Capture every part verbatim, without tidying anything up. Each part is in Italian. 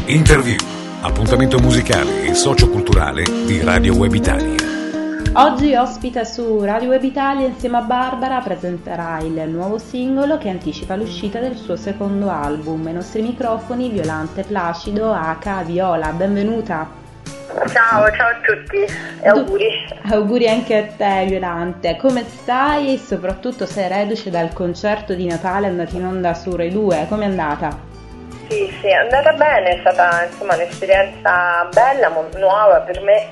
Interview, appuntamento musicale e socioculturale di Radio Web Italia. Oggi ospita su Radio Web Italia insieme a Barbara presenterà il nuovo singolo che anticipa l'uscita del suo secondo album. Ai nostri microfoni Violante Placido, aka Viola, benvenuta. Ciao, ciao a tutti e auguri. Du- auguri anche a te Violante. Come stai e soprattutto sei reduce dal concerto di Natale andato in onda su Rai due, com'è andata? Sì, sì, è andata bene, è stata insomma un'esperienza bella, mo- nuova per me.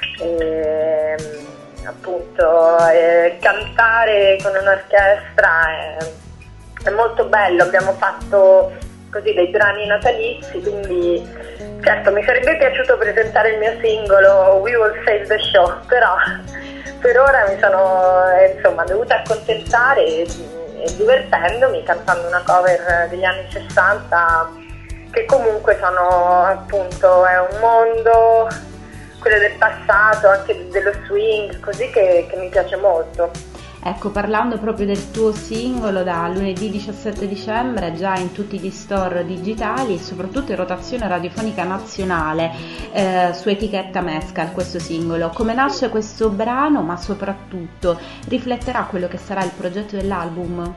E, appunto eh, cantare con un'orchestra è, è molto bello. Abbiamo fatto così dei brani natalizi, quindi certo mi sarebbe piaciuto presentare il mio singolo We Will Save the Show, però per ora mi sono eh, insomma dovuta accontentare e, e divertendomi cantando una cover degli anni sessanta che comunque sono appunto è un mondo, quello del passato, anche dello swing, così che, che mi piace molto. Ecco, parlando proprio del tuo singolo, da lunedì diciassette dicembre già in tutti gli store digitali e soprattutto in rotazione radiofonica nazionale eh, su etichetta Mescal questo singolo. Come nasce questo brano, ma soprattutto rifletterà quello che sarà il progetto dell'album?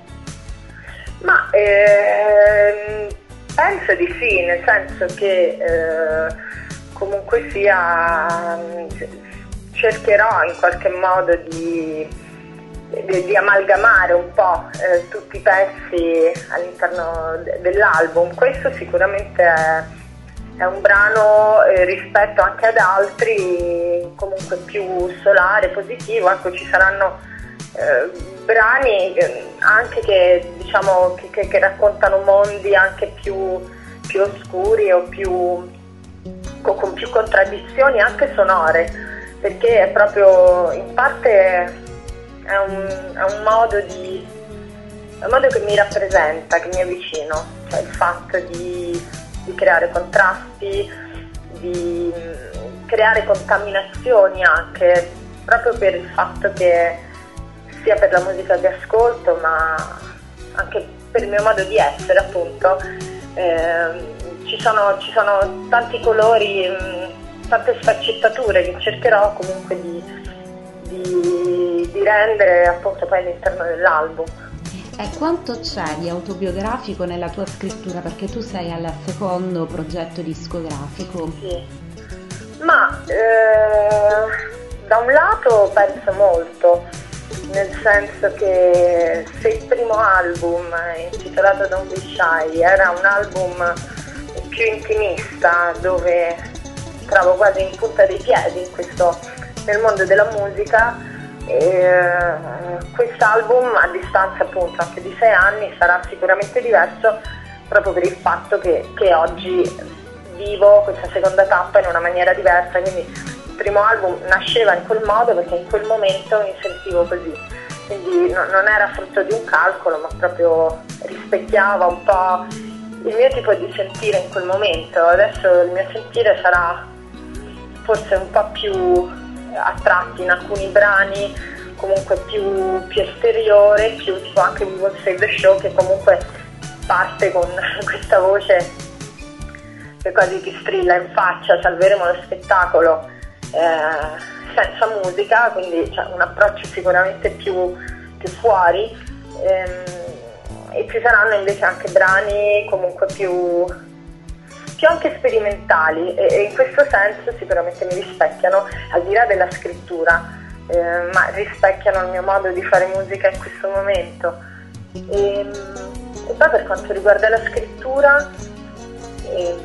Ma ehm, penso di sì, nel senso che eh, comunque sia cercherò in qualche modo di Di, di amalgamare un po' eh, tutti i pezzi all'interno de- dell'album. Questo sicuramente è, è un brano eh, rispetto anche ad altri comunque più solare, positivo. Ecco, ci saranno eh, brani eh, anche che diciamo che, che, che raccontano mondi anche più, più oscuri o più con, con più contraddizioni anche sonore, perché è proprio in parte È un, è un modo di è un modo che mi rappresenta, che mi avvicino, cioè il fatto di, di creare contrasti, di creare contaminazioni anche, proprio per il fatto che sia per la musica che ascolto, ma anche per il mio modo di essere, appunto. Eh, ci sono, ci sono tanti colori, mh, tante sfaccettature che cercherò comunque di, di, di rendere appunto poi all'interno dell'album. E quanto c'è di autobiografico nella tua scrittura? Perché tu sei al secondo progetto discografico. Sì. Ma eh, da un lato penso molto, nel senso che se il primo album intitolato Don't Be Shy era un album più intimista, dove travo quasi in punta dei piedi in questo, nel mondo della musica, e quest'album a distanza appunto anche di sei anni sarà sicuramente diverso, proprio per il fatto che, che oggi vivo questa seconda tappa in una maniera diversa. Quindi il primo album nasceva in quel modo perché in quel momento mi sentivo così, quindi no, non era frutto di un calcolo, ma proprio rispecchiava un po' il mio tipo di sentire in quel momento. Adesso il mio sentire sarà forse un po' più a tratti in alcuni brani, comunque più, più esteriore, più tipo anche We Will Save the Show, che comunque parte con questa voce che quasi ti strilla in faccia, salveremo lo spettacolo eh, senza musica, quindi cioè, un approccio sicuramente più, più fuori, ehm, e ci saranno invece anche brani comunque più più anche sperimentali, e, e in questo senso sicuramente mi rispecchiano, al di là della scrittura, eh, ma rispecchiano il mio modo di fare musica in questo momento. E, e poi per quanto riguarda la scrittura, eh,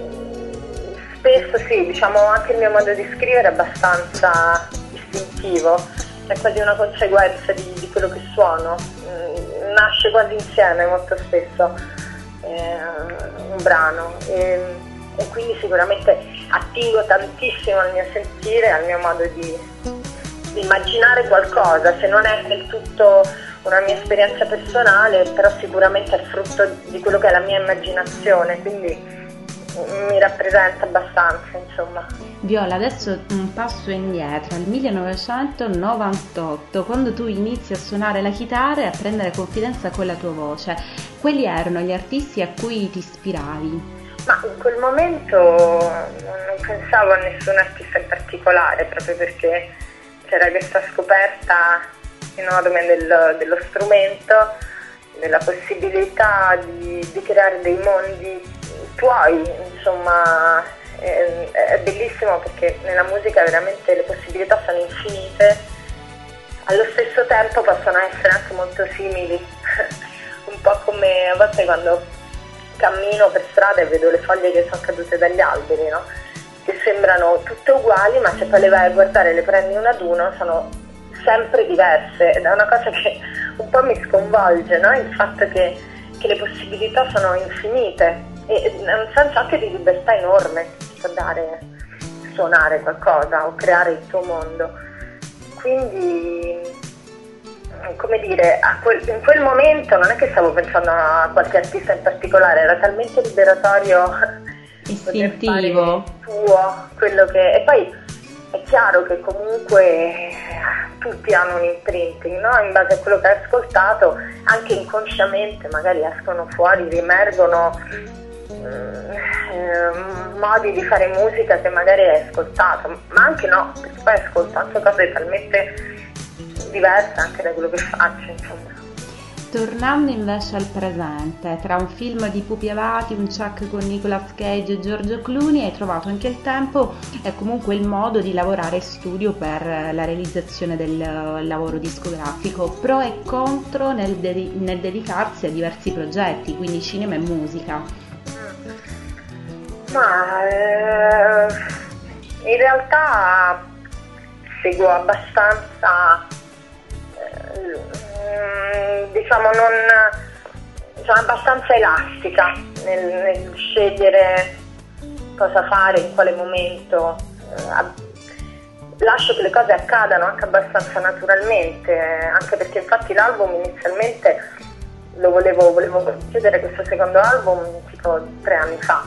spesso sì, diciamo anche il mio modo di scrivere è abbastanza istintivo, è quasi una conseguenza di, di quello che suono, mm, nasce quasi insieme molto spesso un brano, e, e quindi sicuramente attingo tantissimo al mio sentire, al mio modo di, di immaginare qualcosa, se non è del tutto una mia esperienza personale, però sicuramente è frutto di quello che è la mia immaginazione, quindi mi rappresenta abbastanza, insomma. Viola, adesso un passo indietro, al millenovecentonovantotto, quando tu inizi a suonare la chitarra e a prendere confidenza con la tua voce. Quali erano gli artisti a cui ti ispiravi? Ma in quel momento non pensavo a nessun artista in particolare, proprio perché c'era questa scoperta enorme del, dello strumento, della possibilità di, di creare dei mondi tuoi, insomma è, è bellissimo perché nella musica veramente le possibilità sono infinite, allo stesso tempo possono essere anche molto simili, un po' come a volte quando cammino per strada e vedo le foglie che sono cadute dagli alberi, no? Che sembrano tutte uguali, ma se poi le vai a guardare e le prendi una ad uno sono sempre diverse, ed è una cosa che un po' mi sconvolge, no? Il fatto che, che le possibilità sono infinite e è un senso anche di libertà enorme che ti può dare suonare qualcosa o creare il tuo mondo. Quindi, come dire, a quel, in quel momento non è che stavo pensando a qualche artista in particolare, era talmente liberatorio istintivo tuo quello che, e poi è chiaro che comunque tutti hanno un imprinting, no? In base a quello che hai ascoltato, anche inconsciamente magari escono fuori, riemergono eh, modi di fare musica che magari hai ascoltato, ma anche no, perché poi ascolto anche cose talmente diverse anche da quello che faccio, insomma. Tornando invece al presente, tra un film di Pupi Avati, un Chuck con Nicolas Cage e Giorgio Clooney, hai trovato anche il tempo e comunque il modo di lavorare in studio per la realizzazione del lavoro discografico, pro e contro nel, de- nel dedicarsi a diversi progetti, quindi cinema e musica. Ma eh, in realtà seguo abbastanza, diciamo non sono abbastanza elastica nel, nel scegliere cosa fare, in quale momento, lascio che le cose accadano anche abbastanza naturalmente, anche perché infatti l'album inizialmente lo volevo, volevo chiudere questo secondo album tipo tre anni fa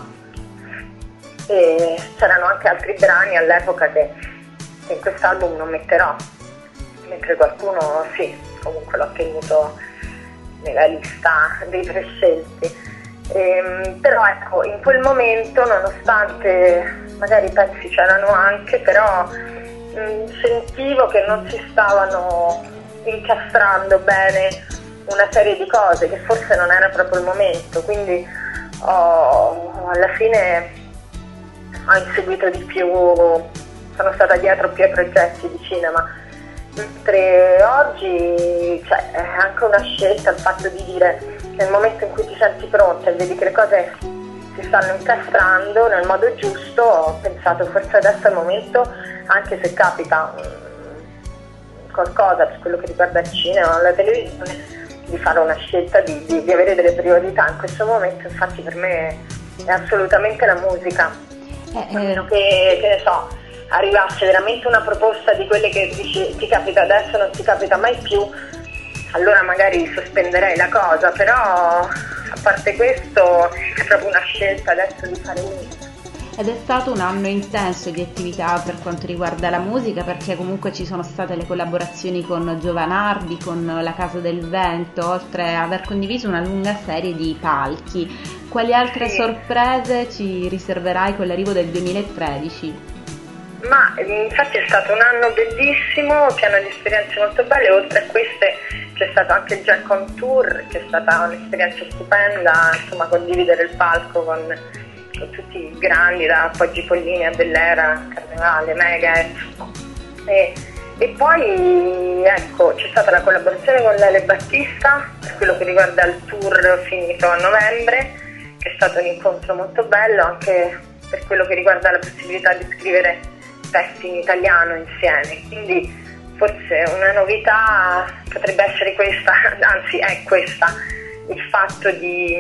e c'erano anche altri brani all'epoca che, che in quest'album non metterò, mentre qualcuno sì, comunque l'ho tenuto nella lista dei prescelti. Ehm, però ecco, in quel momento, nonostante magari i pezzi c'erano anche, però mh, sentivo che non si stavano incastrando bene una serie di cose, che forse non era proprio il momento, quindi ho, alla fine ho inseguito di più, sono stata dietro più ai progetti di cinema. Mentre oggi, cioè, è anche una scelta il fatto di dire nel momento in cui ti senti pronta e vedi che le cose si stanno incastrando nel modo giusto, ho pensato forse adesso è il momento, anche se capita mh, qualcosa per quello che riguarda il cinema o la televisione, di fare una scelta di, di, di avere delle priorità. In questo momento infatti per me è assolutamente la musica, eh, a meno che, che ne so, arrivasse veramente una proposta di quelle che dici ti capita adesso, non ti capita mai più, allora magari sospenderei la cosa, però a parte questo è proprio una scelta adesso di fare musica. Ed è stato un anno intenso di attività per quanto riguarda la musica, perché comunque ci sono state le collaborazioni con Giovanardi, con La Casa del Vento, oltre a aver condiviso una lunga serie di palchi. Quali altre sì. sorprese ci riserverai con l'arrivo del duemilatredici? Ma infatti è stato un anno bellissimo, pieno di esperienze molto belle. Oltre a queste c'è stato anche il Jack on Tour, che è stata un'esperienza stupenda, insomma, condividere il palco con, con tutti i grandi, da Poggi Pollini a Bellera, Carnevale, Megadeth. E, e poi ecco, c'è stata la collaborazione con Lele Battista per quello che riguarda il tour finito a novembre, che è stato un incontro molto bello anche per quello che riguarda la possibilità di scrivere testi in italiano insieme, quindi forse una novità potrebbe essere questa, anzi è questa, il fatto di,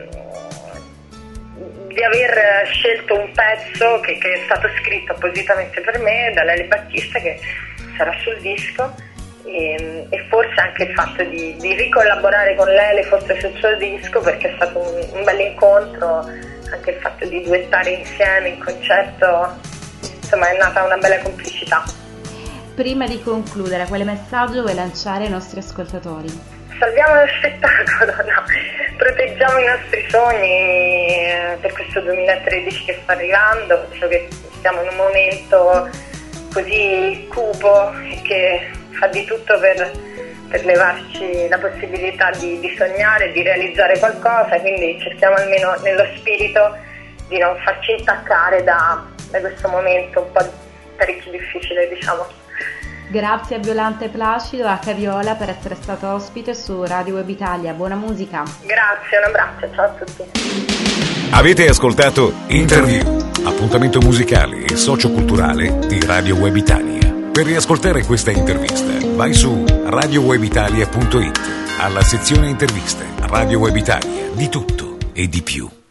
di aver scelto un pezzo che, che è stato scritto appositamente per me da Lele Battista, che sarà sul disco, e, e forse anche il fatto di, di ricollaborare con Lele forse sul suo disco, perché è stato un, un bel incontro, anche il fatto di duettare insieme in concerto. Insomma, è nata una bella complicità. Prima di concludere, quale messaggio vuoi lanciare ai nostri ascoltatori? salviamo lo spettacolo, no, proteggiamo i nostri sogni eh, per questo duemilatredici che sta arrivando, penso che siamo in un momento così cupo e che fa di tutto per, per levarci la possibilità di, di sognare, di realizzare qualcosa, quindi cerchiamo almeno nello spirito di non farci intaccare da, da questo momento un po' parecchio difficile, diciamo. Grazie a Violante Placido e a Caviola per essere stato ospite su Radio Web Italia. Buona musica. Grazie, un abbraccio, ciao a tutti. Avete ascoltato Interview, appuntamento musicale e socioculturale di Radio Web Italia. Per riascoltare questa intervista vai su radio web italia punto it, alla sezione interviste. Radio Web Italia, di tutto e di più.